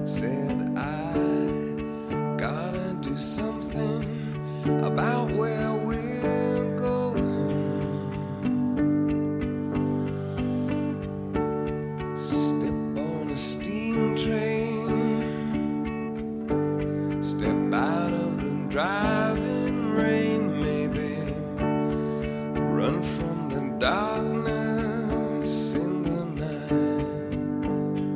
said I gotta do something about where we're going. Step on a steam train, step out of the driving rain, maybe run from the darkness in the night,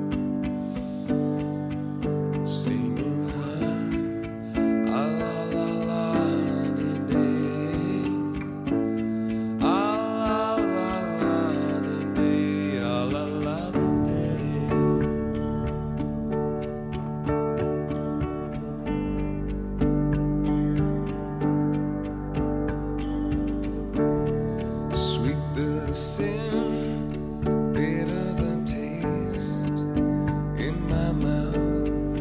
singing ah la la la di day, ah la la la di day, ah la la di day. Sweet the sin, bitter the taste in my mouth.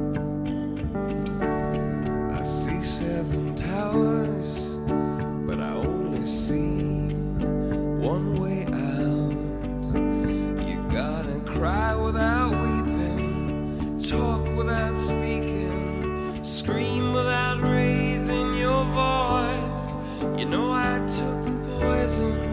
I see 7 towers, but I only see one way out. You gotta cry without weeping, talk without speaking, scream without raising your voice. You know I took the poison